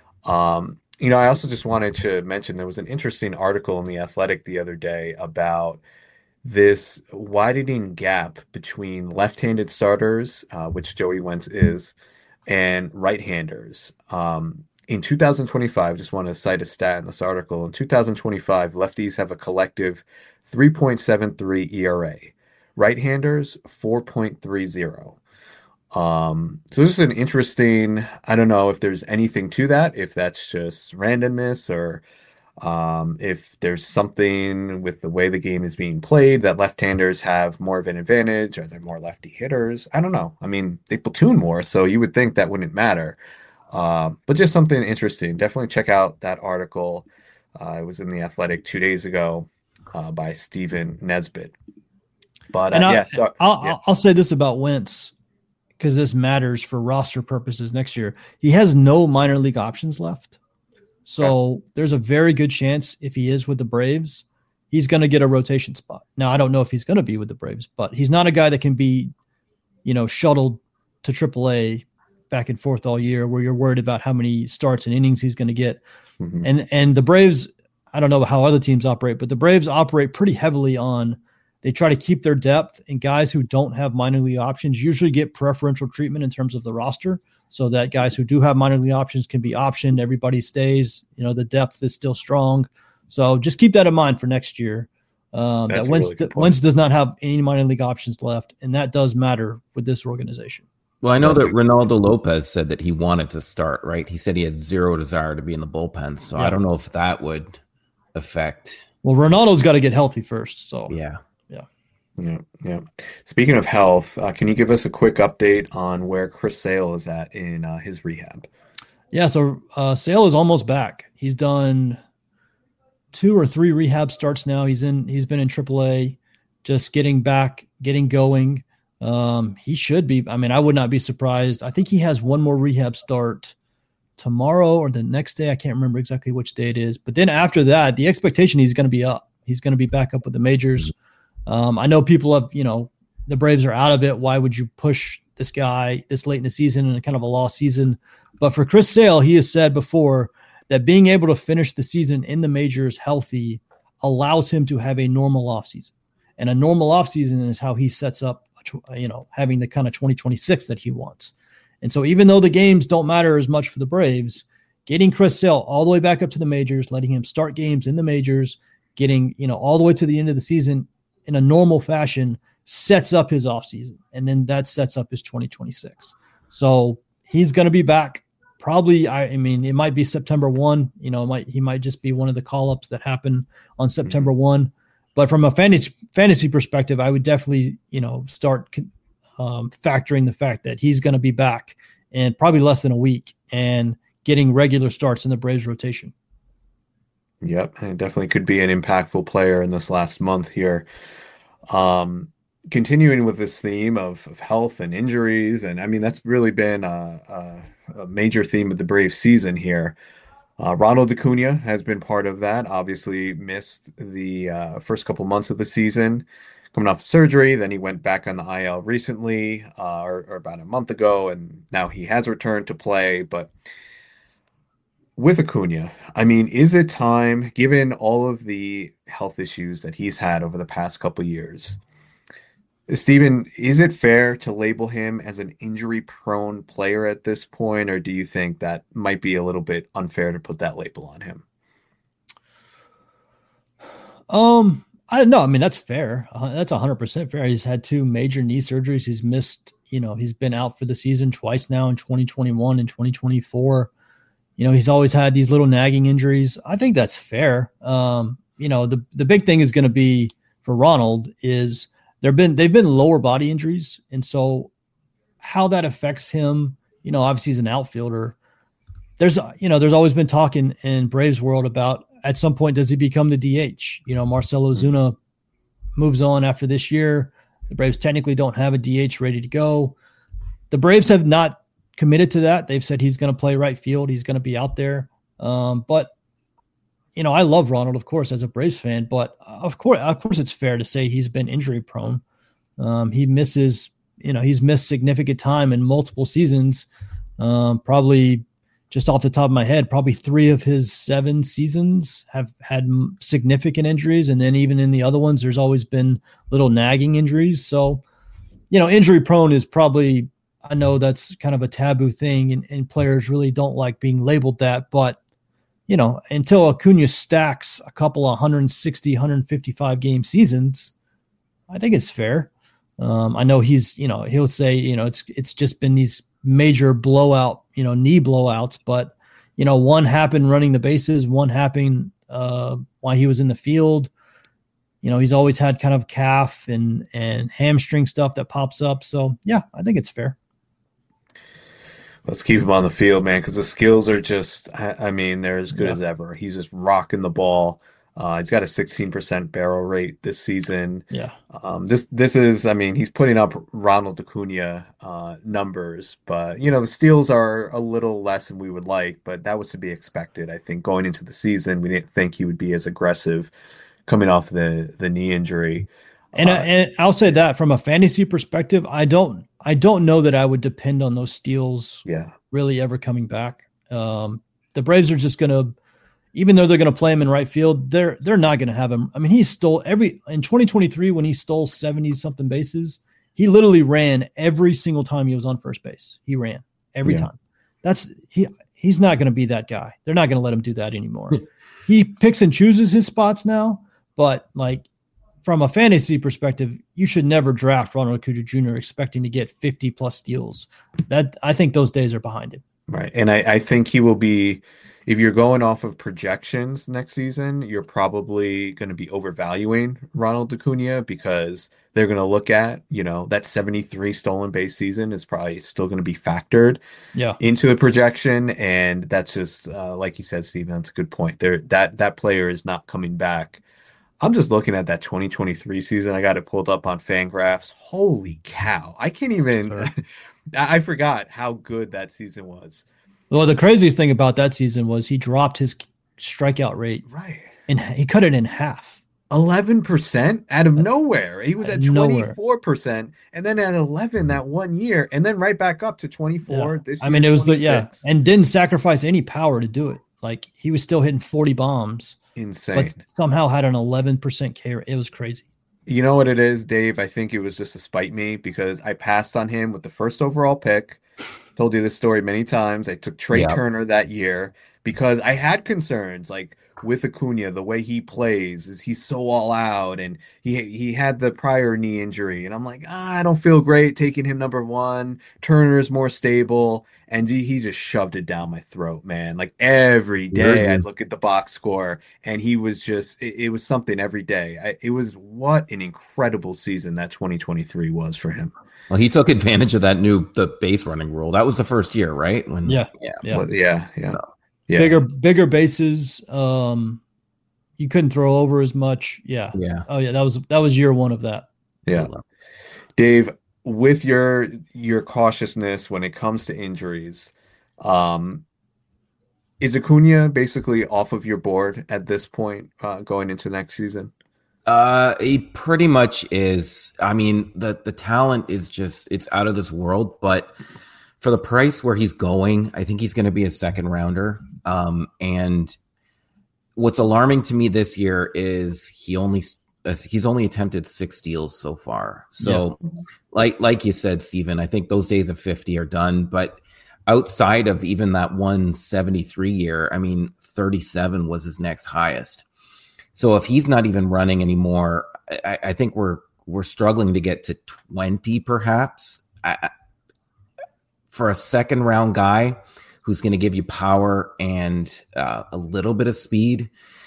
Speaker 2: Um, you know, I also just wanted to mention there was an interesting article in The Athletic the other day about this widening gap between left-handed starters, uh, which Joey Wentz is, and right-handers. Um, in two thousand twenty-five, just want to cite a stat in this article, in two thousand twenty-five, lefties have a collective three point seven three E R A. Right-handers, four point three oh. Um, so this is an interesting, I don't know if there's anything to that, if that's just randomness or Um, if there's something with the way the game is being played that left-handers have more of an advantage, or they're more lefty hitters. I don't know. I mean, they platoon more, so you would think that wouldn't matter. Uh, but just something interesting. Definitely check out that article. Uh, it was in The Athletic two days ago uh, by Stephen Nesbitt. But uh,
Speaker 4: and I,
Speaker 2: yeah, so,
Speaker 4: I'll,
Speaker 2: yeah.
Speaker 4: I'll say this about Wentz because this matters for roster purposes next year. He has no minor league options left. So yeah. There's a very good chance if he is with the Braves, he's going to get a rotation spot. Now, I don't know if he's going to be with the Braves, but he's not a guy that can be, you know, shuttled to triple A back and forth all year where you're worried about how many starts and innings he's going to get. Mm-hmm. And and the Braves, I don't know how other teams operate, but the Braves operate pretty heavily on, they try to keep their depth, and guys who don't have minor league options usually get preferential treatment in terms of the roster, so that guys who do have minor league options can be optioned. Everybody stays, you know, the depth is still strong. So just keep that in mind for next year. Um, that Wentz, really Wentz does not have any minor league options left, and that does matter with this organization.
Speaker 3: Well, I know that Ronaldo Lopez said that he wanted to start, right? He said he had zero desire to be in the bullpen. So yeah. I don't know if that would affect.
Speaker 4: Well, Ronaldo's got to get healthy first. So
Speaker 3: yeah.
Speaker 2: Yeah, yeah. Speaking of health, uh, can you give us a quick update on where Chris Sale is at in uh, his rehab?
Speaker 4: Yeah, so uh, Sale is almost back. He's done two or three rehab starts now. He's in. He's been in triple A, just getting back, getting going. Um, he should be. I mean, I would not be surprised. I think he has one more rehab start tomorrow or the next day. I can't remember exactly which day it is. But then after that, the expectation he's going to be up. He's going to be back up with the majors. Um, I know people have, you know, the Braves are out of it. Why would you push this guy this late in the season in a kind of a lost season? But for Chris Sale, he has said before that being able to finish the season in the majors healthy allows him to have a normal offseason. And a normal offseason is how he sets up, you know, having the kind of twenty twenty-six that he wants. And so even though the games don't matter as much for the Braves, getting Chris Sale all the way back up to the majors, letting him start games in the majors, getting, you know, all the way to the end of the season in a normal fashion sets up his offseason. And then that sets up his twenty twenty-six. So he's going to be back probably. I, I mean, it might be September first, you know, it might, he might just be one of the call-ups that happen on September first. But from a fantasy fantasy perspective, I would definitely, you know, start um, factoring the fact that he's going to be back in probably less than a week and getting regular starts in the Braves rotation.
Speaker 2: Yep, and definitely could be an impactful player in this last month here. Um, continuing with this theme of, of health and injuries, and I mean, that's really been a, a, a major theme of the Braves season here. Uh, Ronald Acuna has been part of that, obviously missed the uh, first couple months of the season, coming off surgery. Then he went back on the I L recently, uh, or, or about a month ago, and now he has returned to play, but with Acuna, I mean, is it time, given all of the health issues that he's had over the past couple years, Steven, is it fair to label him as an injury-prone player at this point, or do you think that might be a little bit unfair to put that label on him?
Speaker 4: Um, I no, I mean that's fair. Uh, that's one hundred percent fair. He's had two major knee surgeries. He's missed, you know, he's been out for the season twice now in twenty twenty-one and twenty twenty-four. You know, he's always had these little nagging injuries. I think that's fair. Um, you know, the the big thing is going to be for Ronald is There've been they've been lower body injuries, and so how that affects him, you know, obviously he's an outfielder. There's you know there's always been talk in, in Braves world about at some point does he become the D H? You know, Marcell Ozuna moves on after this year. The Braves technically don't have a D H ready to go. The Braves have not committed to that. They've said he's going to play right field. He's going to be out there, um, but. You know, I love Ronald, of course, as a Braves fan, but of course, of course, it's fair to say he's been injury prone. Um, he misses, you know, he's missed significant time in multiple seasons. Um, probably just off the top of my head, probably three of his seven seasons have had significant injuries. And then even in the other ones, there's always been little nagging injuries. So, you know, injury prone is probably, I know that's kind of a taboo thing and, and players really don't like being labeled that, but you know, until Acuna stacks a couple of one sixty, one fifty-five game seasons, I think it's fair. Um, I know he's, you know, he'll say, you know, it's it's just been these major blowout, you know, knee blowouts, but, you know, one happened running the bases, one happened uh, while he was in the field. You know, he's always had kind of calf and, and hamstring stuff that pops up. So, yeah, I think it's fair.
Speaker 2: Let's keep him on the field, man, because the skills are just, I, I mean, they're as good
Speaker 4: Yeah.
Speaker 2: as ever. He's just rocking the ball. Uh, he's got a sixteen percent barrel rate this season.
Speaker 4: Yeah.
Speaker 2: Um, this this is, I mean, he's putting up Ronald Acuna uh, numbers, but, you know, the steals are a little less than we would like, but that was to be expected. I think going into the season, we didn't think he would be as aggressive coming off the, the knee injury.
Speaker 4: And,
Speaker 2: Uh,
Speaker 4: I, and I'll say that from a fantasy perspective, I don't I don't know that I would depend on those steals
Speaker 2: yeah.
Speaker 4: really ever coming back. Um, the Braves are just going to, even though they're going to play him in right field, they're they're not going to have him. I mean, he stole every in twenty twenty-three when he stole seventy something bases. He literally ran every single time he was on first base. He ran every
Speaker 2: Yeah.
Speaker 4: time. That's he. He's not going to be that guy. They're not going to let him do that anymore. He picks and chooses his spots now, but like. From a fantasy perspective, you should never draft Ronald Acuna Junior expecting to get fifty plus steals. That I think those days are behind him.
Speaker 2: Right. And I, I think he will be, if you're going off of projections next season, you're probably going to be overvaluing Ronald Acuna because they're going to look at, you know, that seventy-three stolen base season is probably still going to be factored
Speaker 4: Yeah.
Speaker 2: into the projection. And that's just, uh, like you said, Steven, that's a good point there. That, that player is not coming back. I'm just looking at that twenty twenty-three season. I got it pulled up on Fangraphs. Holy cow. I can't even,
Speaker 4: Sure.
Speaker 2: I forgot how good that season was.
Speaker 4: Well, the craziest thing about that season was he dropped his strikeout rate
Speaker 2: Right.
Speaker 4: and he cut it in half.
Speaker 2: eleven percent out of nowhere. He was
Speaker 4: Out
Speaker 2: at
Speaker 4: of nowhere.
Speaker 2: twenty-four percent and then at eleven that one year and then right back up to twenty-four
Speaker 4: Yeah.
Speaker 2: this
Speaker 4: I
Speaker 2: year.
Speaker 4: mean, it was the, yeah,
Speaker 2: twenty-six.
Speaker 4: and didn't sacrifice any power to do it. Like he was still hitting forty bombs,
Speaker 2: Insane.
Speaker 4: but somehow had an eleven percent K rate. It was crazy.
Speaker 2: You know what it is, Dave? I think it was just to spite me because I passed on him with the first overall pick. Told you this story many times. I took Trey
Speaker 3: Yeah.
Speaker 2: Turner that year because I had concerns like with Acuna, the way he plays is he's so all out and he he had the prior knee injury and I'm like, ah, I don't feel great taking him number one. Turner's more stable and he, he just shoved it down my throat, man. Like every day
Speaker 3: Really?
Speaker 2: I'd look at the box score and he was just it, it was something every day. I, it was what an incredible season that twenty twenty-three was for him.
Speaker 3: Well, he took advantage of that new the base running rule. That was the first year, right? When
Speaker 4: Yeah.
Speaker 3: yeah.
Speaker 4: Yeah.
Speaker 2: Well, yeah, yeah.
Speaker 3: So-
Speaker 2: Yeah.
Speaker 4: Bigger, bigger bases. Um, you couldn't throw over as much. Yeah.
Speaker 3: Yeah.
Speaker 4: Oh yeah. That was, that was year one of that.
Speaker 2: Yeah. Dave, with your your cautiousness when it comes to injuries, um, is Acuna basically off of your board at this point, uh, going into next season?
Speaker 3: Uh, he pretty much is. I mean, the the talent is just it's out of this world. But for the price where he's going, I think he's going to be a second rounder. Um, and what's alarming to me this year is he only he's only attempted six steals so far. So yeah. like like you said, Stephen, I think those days of fifty are done. But outside of even that one seventy-three year, I mean, thirty-seven was his next highest. So if he's not even running anymore, I, I think we're we're struggling to get to twenty, perhaps. I, for a second round guy who's going to give you power and uh, a little bit of speed,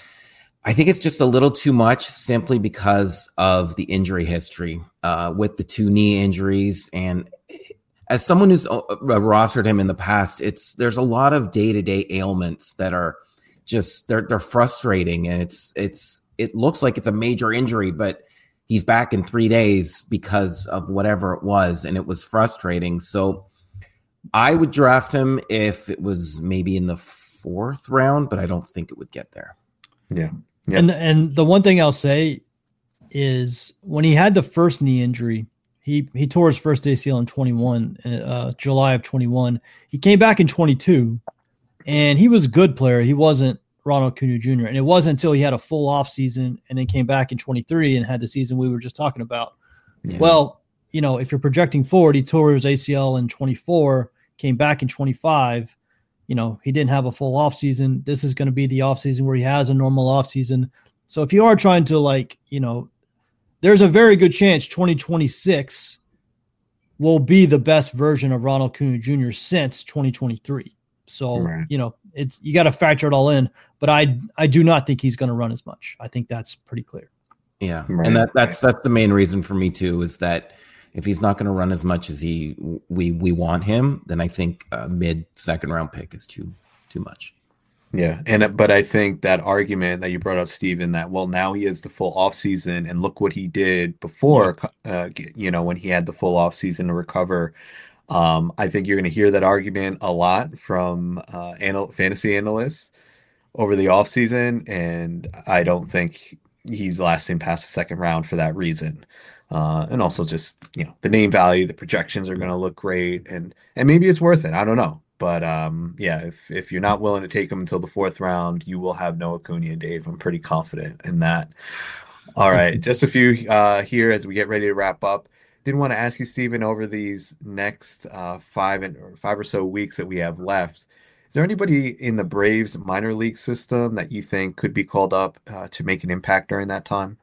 Speaker 3: I think it's just a little too much simply because of the injury history uh, with the two knee injuries. And as someone who's uh, rostered him in the past, it's there's a lot of day-to-day ailments that are just they're they're frustrating, and it's it's it looks like it's a major injury, but he's back in three days because of whatever it was, and it was frustrating. So I would draft him if it was maybe in the fourth round, but I don't think it would get there.
Speaker 2: Yeah. Yeah.
Speaker 4: And and the one thing I'll say is when he had the first knee injury, he he tore his first A C L in twenty-one, uh, July of twenty-one. He came back in twenty-two, and he was a good player. He wasn't Ronald Acuna Junior And it wasn't until he had a full off season and then came back in twenty-three and had the season we were just talking about. Yeah. Well, you know, if you're projecting forward, he tore his A C L in twenty-four, came back in twenty-five. You know, he didn't have a full off season. This is going to be the off season where he has a normal off season. So if you are trying to, like, you know, there's a very good chance twenty twenty-six will be the best version of Ronald Acuna Junior since twenty twenty-three. So, right. you know, it's, you got to factor it all in, but I, I do not think he's going to run as much. I think that's pretty clear.
Speaker 3: Yeah. Right. And that, that's, that's the main reason for me too, is that if he's not going to run as much as he we we want him, then I think a mid second round pick is too too much.
Speaker 2: Yeah, and but I think that argument that you brought up, Stephen, that well now he has the full off season, and look what he did before, uh, you know, when he had the full off season to recover. Um, I think you're going to hear that argument a lot from uh, anal- fantasy analysts over the off season, and I don't think he's lasting past the second round for that reason. Uh, and also just, you know, the name value, the projections are going to look great, and and maybe it's worth it. I don't know. But um, yeah, if, if you're not willing to take him until the fourth round, you will have no Acuna, Dave. I'm pretty confident in that. All right, just a few uh, here as we get ready to wrap up. Did want to ask you, Stephen, over these next uh, five and or five or so weeks that we have left, is there anybody in the Braves minor league system that you think could be called up uh, to make an impact during that time?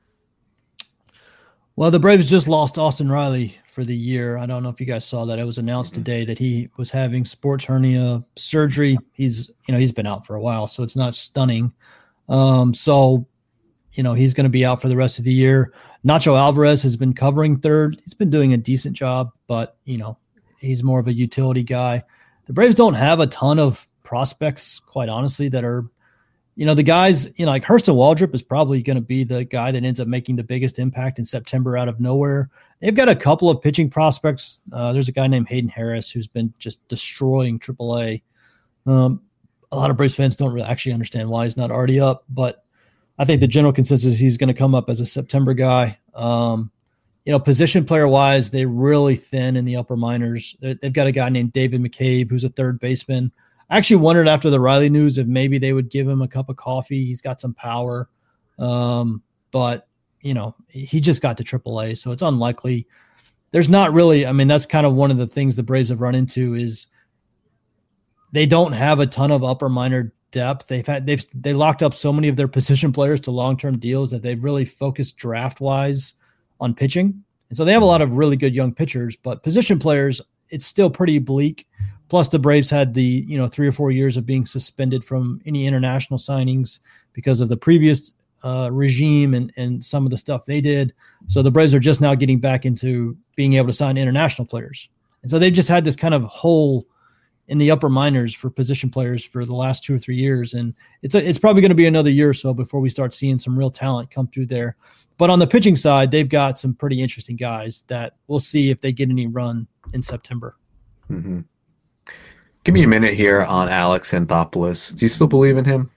Speaker 4: Well, the Braves just lost Austin Riley for the year. I don't know if you guys saw that. It was announced mm-hmm. today that he was having sports hernia surgery. He's, you know, he's been out for a while, so it's not stunning. Um, so, you know, he's going to be out for the rest of the year. Nacho Alvarez has been covering third. He's been doing a decent job, but, you know, he's more of a utility guy. The Braves don't have a ton of prospects, quite honestly, that are, you know, the guys, you know, like Hurston Waldrop is probably going to be the guy that ends up making the biggest impact in September out of nowhere. They've got a couple of pitching prospects. Uh, there's a guy named Hayden Harris who's been just destroying triple A. Um, a lot of Braves fans don't really actually understand why he's not already up, but I think the general consensus is he's going to come up as a September guy. Um, you know, position player wise, they're really thin in the upper minors. They've got a guy named David McCabe, who's a third baseman. I actually wondered after the Riley news if maybe they would give him a cup of coffee. He's got some power. Um, but, you know, he just got to triple A, so it's unlikely. There's not really – I mean, that's kind of one of the things the Braves have run into is they don't have a ton of upper minor depth. They've had they've they locked up so many of their position players to long-term deals that they've really focused draft-wise on pitching. And so they have a lot of really good young pitchers, but position players, it's still pretty bleak. Plus, the Braves had the, you know, three or four years of being suspended from any international signings because of the previous uh, regime and, and some of the stuff they did. So the Braves are just now getting back into being able to sign international players. And so they've just had this kind of hole in the upper minors for position players for the last two or three years. And it's a, it's probably going to be another year or so before we start seeing some real talent come through there. But on the pitching side, they've got some pretty interesting guys that we'll see if they get any run in September.
Speaker 2: Mm-hmm. Give me a minute here on Alex Anthopoulos. Do you still believe in him?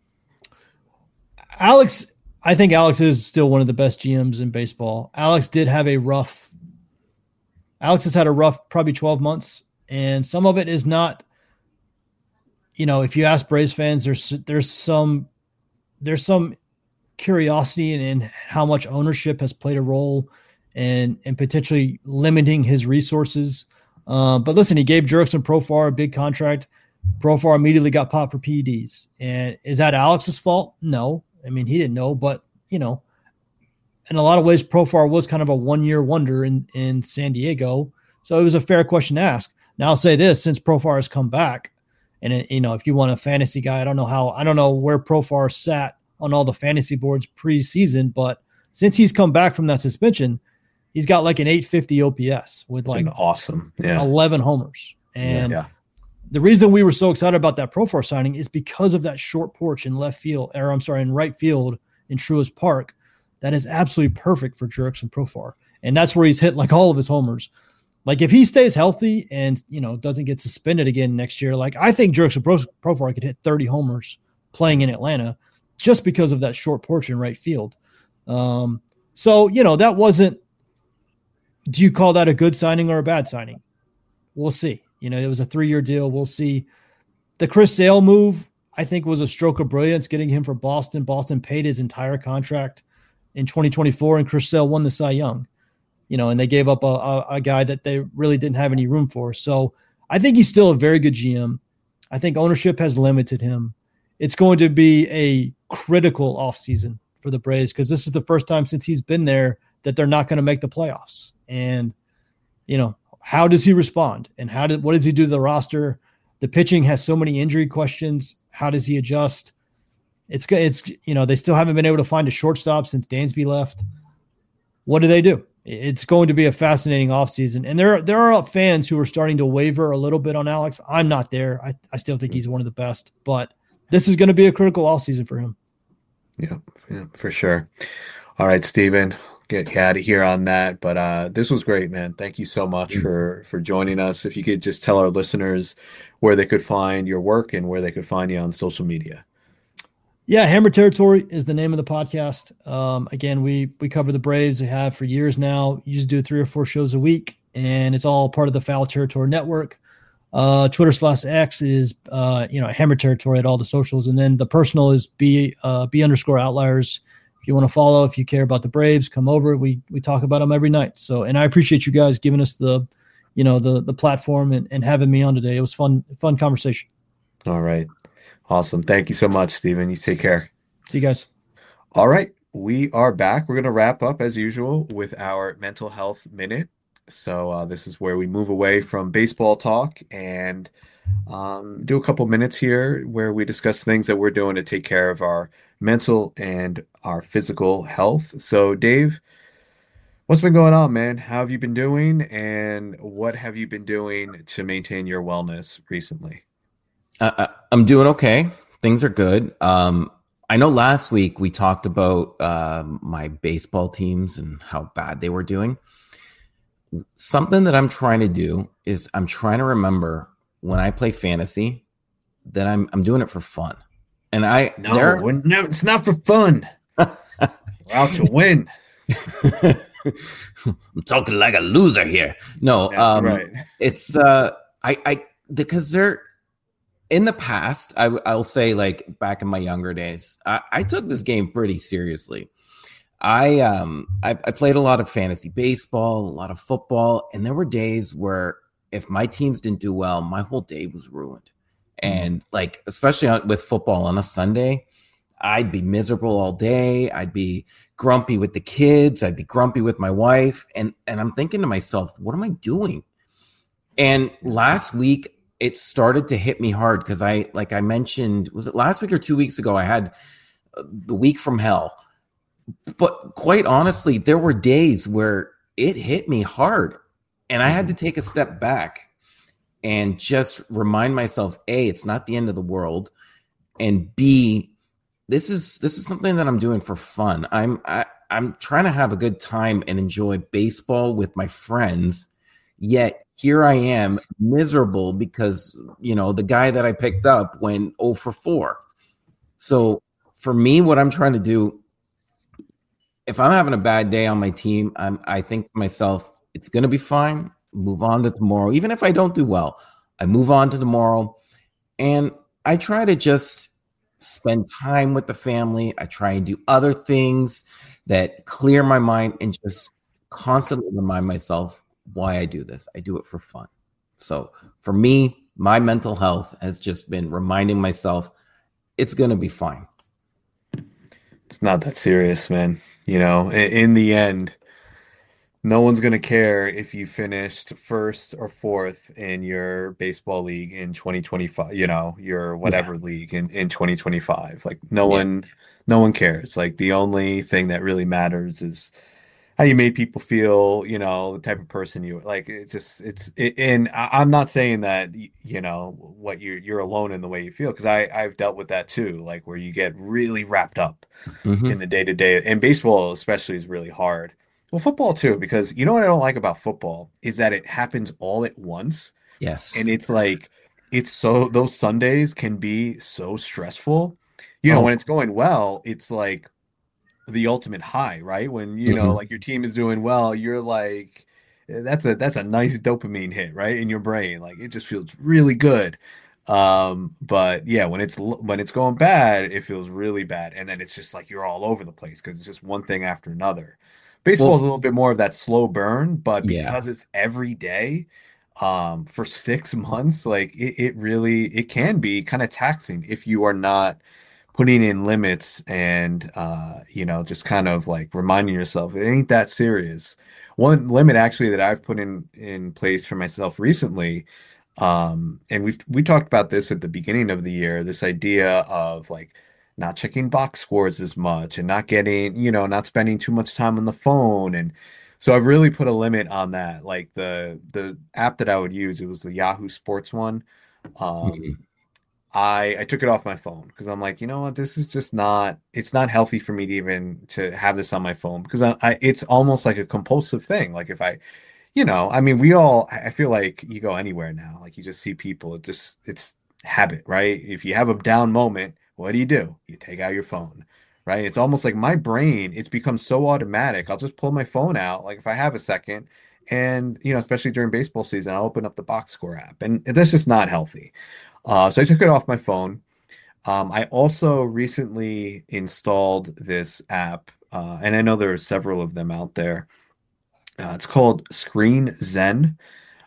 Speaker 4: Alex, I think Alex is still one of the best G Ms in baseball. Alex did have a rough – Alex has had a rough probably twelve months, and some of it is not you know, if you ask Braves fans, there's there's some there's some curiosity in, in how much ownership has played a role in, in potentially limiting his resources. Uh, but listen, he gave Jurickson Profar a big contract. Profar immediately got popped for P E Ds. And is that Alex's fault? No. I mean, he didn't know, but, you know, in a lot of ways, Profar was kind of a one-year wonder in, in San Diego. So it was a fair question to ask. Now I'll say this, since Profar has come back, and, it, you know, if you want a fantasy guy, I don't know how, I don't know where Profar sat on all the fantasy boards preseason, but since he's come back from that suspension, he's got like an eight fifty O P S with like
Speaker 2: awesome, yeah,
Speaker 4: eleven homers. And
Speaker 2: yeah, yeah.
Speaker 4: the reason we were so excited about that Profar signing is because of that short porch in left field, or I'm sorry, in right field in Truist Park. That is absolutely perfect for Jurickson Profar. And that's where he's hit like all of his homers. Like if he stays healthy and, you know, doesn't get suspended again next year, like I think Jurickson Profar could hit thirty homers playing in Atlanta just because of that short porch in right field. Um, so, you know, that wasn't, do you call that a good signing or a bad signing? We'll see. You know, it was a three-year deal. We'll see. The Chris Sale move, I think, was a stroke of brilliance getting him from Boston. Boston paid his entire contract in twenty twenty-four, and Chris Sale won the Cy Young. You know, and they gave up a, a, a guy that they really didn't have any room for. So I think he's still a very good G M. I think ownership has limited him. It's going to be a critical offseason for the Braves because this is the first time since he's been there that they're not going to make the playoffs. And, you know, how does he respond? And how did what does he do to the roster? The pitching has so many injury questions. How does he adjust? It's it's you know, they still haven't been able to find a shortstop since Dansby left. What do they do? It's going to be a fascinating offseason. And there, there are fans who are starting to waver a little bit on Alex. I'm not there. I, I still think he's one of the best. But this is going to be a critical offseason for him.
Speaker 2: Yeah, yeah, for sure. All right, Steven, get you out of here on that. But uh, this was great, man. Thank you so much for, for joining us. If you could just tell our listeners where they could find your work and where they could find you on social media.
Speaker 4: Yeah, Hammer Territory is the name of the podcast. Um, again, we we cover the Braves. We have for years now. You just do three or four shows a week, and it's all part of the Foul Territory Network. Uh, Twitter slash X is uh, you know Hammer Territory at all the socials, and then the personal is B uh, B underscore Outliers. If you want to follow, if you care about the Braves, come over. We we talk about them every night. So, and I appreciate you guys giving us the you know the the platform and, and having me on today. It was fun fun conversation.
Speaker 2: All right. Awesome. Thank you so much, Steven. You take care.
Speaker 4: See you guys.
Speaker 2: All right. We are back. We're going to wrap up as usual with our mental health minute. So uh, this is where we move away from baseball talk and um, do a couple minutes here where we discuss things that we're doing to take care of our mental and our physical health. So Dave, what's been going on, man? How have you been doing? And what have you been doing to maintain your wellness recently?
Speaker 3: Uh, I'm doing okay. Things are good. Um, I know last week we talked about uh, my baseball teams and how bad they were doing. Something that I'm trying to do is I'm trying to remember when I play fantasy that I'm I'm doing it for fun. And I
Speaker 2: no, there, we're, no, it's not for fun. We're out to win.
Speaker 3: I'm talking like a loser here. No,
Speaker 2: that's
Speaker 3: um,
Speaker 2: right.
Speaker 3: It's uh, I I because they're. In the past, I, I'll say like back in my younger days, I, I took this game pretty seriously. I um I, I played a lot of fantasy baseball, a lot of football, and there were days where if my teams didn't do well, my whole day was ruined. And like especially on, with football on a Sunday, I'd be miserable all day. I'd be grumpy with the kids. I'd be grumpy with my wife, and and I'm thinking to myself, what am I doing? And last week, it started to hit me hard because I, like I mentioned, was it last week or two weeks ago? I had the week from hell, but quite honestly, there were days where it hit me hard and I had to take a step back and just remind myself, A, it's not the end of the world. And B, this is, this is something that I'm doing for fun. I'm, I, I'm trying to have a good time and enjoy baseball with my friends. Yet here I am miserable because, you know, the guy that I picked up went oh for four. So for me, what I'm trying to do, if I'm having a bad day on my team, I'm, I think to myself, it's going to be fine. Move on to tomorrow. Even if I don't do well, I move on to tomorrow. And I try to just spend time with the family. I try and do other things that clear my mind and just constantly remind myself why I do this. I do it for fun. So for me, my mental health has just been reminding myself it's going to be fine.
Speaker 2: It's not that serious, man. You know, in, in the end, no one's going to care if you finished first or fourth in your baseball league in twenty twenty-five, you know, your whatever
Speaker 3: Yeah.
Speaker 2: league in, in twenty twenty-five. Like no
Speaker 3: Yeah.
Speaker 2: one, no one cares. Like the only thing that really matters is how you made people feel, you know, the type of person you like. It's just, it's, it, and I, I'm not saying that, y- you know, what you're, you're alone in the way you feel. Cause I, I've dealt with that too, like where you get really wrapped up
Speaker 3: Mhm.
Speaker 2: in the day to day. And baseball, especially, is really hard. Well, football too, because you know what I don't like about football is that it happens all at once.
Speaker 3: Yes.
Speaker 2: And it's like, it's so, those Sundays can be so stressful. You know,
Speaker 3: Oh.
Speaker 2: when it's going well, it's like the ultimate high, right? When, you know,
Speaker 3: Mhm.
Speaker 2: like your team is doing well, you're like, eh, that's a, that's a nice dopamine hit, right? In your brain. Like it just feels really good. Um, but yeah, when it's l- when it's going bad, it feels really bad, and then it's just like you're all over the place because it's just one thing after another. Baseball is a
Speaker 3: Well,
Speaker 2: little bit more of that slow burn, but
Speaker 3: yeah.
Speaker 2: because it's every day, um, for six months, like it, it really it can be kind of taxing if you are not putting in limits and uh, you know, just kind of like reminding yourself it ain't that serious. One limit actually that I've put in in place for myself recently, um, and we've we talked about this at the beginning of the year, this idea of like not checking box scores as much and not getting, you know, not spending too much time on the phone. And so I've really put a limit on that. Like the the app that I would use, it was the Yahoo Sports one. Um,
Speaker 3: Mhm.
Speaker 2: I I took it off my phone because I'm like, you know what, this is just not it's not healthy for me to even to have this on my phone because I, I it's almost like a compulsive thing. Like if I, you know, I mean, we all I I feel like you go anywhere now, like you just see people, it just it's habit, right? If you have a down moment, what do you do? You take out your phone, right? It's almost like my brain, it's become so automatic. I'll just pull my phone out, like if I have a second, and you know, especially during baseball season, I'll open up the box score app, and that's just not healthy. Uh, so I took it off my phone. Um, I also recently installed this app, uh, and I know there are several of them out there. Uh, it's called Screen Zen.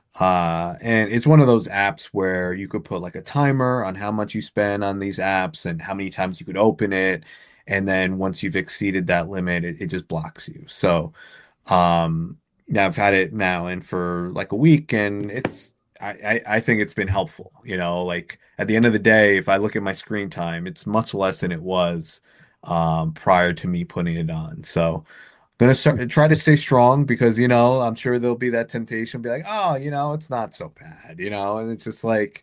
Speaker 2: Uh, and it's one of those apps where you could put like a timer on how much you spend on these apps and how many times you could open it. And then once you've exceeded that limit, it, it just blocks you. So, um, yeah, I've had it now and for like a week, and it's I, I I think it's been helpful. You know, like at the end of the day, if I look at my screen time, it's much less than it was um, prior to me putting it on. So gonna start try to stay strong because you know I'm sure there'll be that temptation, be like, oh, you know, it's not so bad, you know, and it's just like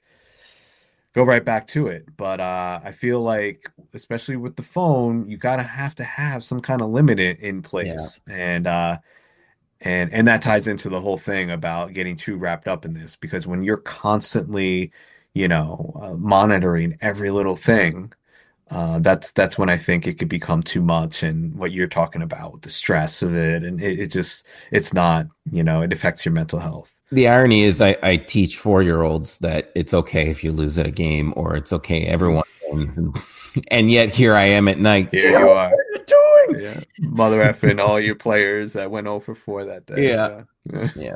Speaker 2: go right back to it. But uh, I feel like, especially with the phone, you gotta have to have some kind of limit in, in
Speaker 3: Yeah.
Speaker 2: place, and uh, and and that ties into the whole thing about getting too wrapped up in this because when you're constantly, you know, uh, monitoring every little thing, uh, that's that's when I think it could become too much and what you're talking about with the stress of it and it, it just it's not, you know, it affects your mental health.
Speaker 3: The irony is I, I teach four-year-olds that it's okay if you lose at a game or it's okay, everyone wins. And, and yet here I am at night.
Speaker 2: Here
Speaker 3: "Dad,
Speaker 2: you
Speaker 3: what
Speaker 2: are.
Speaker 3: are you doing?"
Speaker 2: Yeah. Mother effing all your players that went oh for four that day.
Speaker 3: Yeah.
Speaker 2: Yeah.
Speaker 3: Yeah.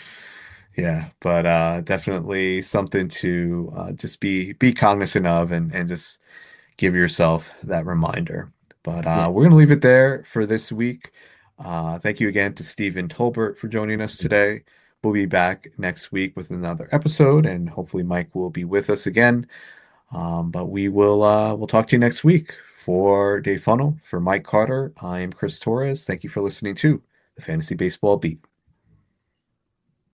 Speaker 2: Yeah, but uh definitely something to uh just be be cognizant of and and just give yourself that reminder. But
Speaker 3: Yeah.
Speaker 2: uh, we're going to leave it there for this week. Uh, thank you again to Stephen Tolbert for joining us today. We'll be back next week with another episode, and hopefully Mike will be with us again. Um, but we will uh, we'll talk to you next week. For Dave Funnel, for Mike Carter, I am Chris Torres. Thank you for listening to the Fantasy Baseball Beat.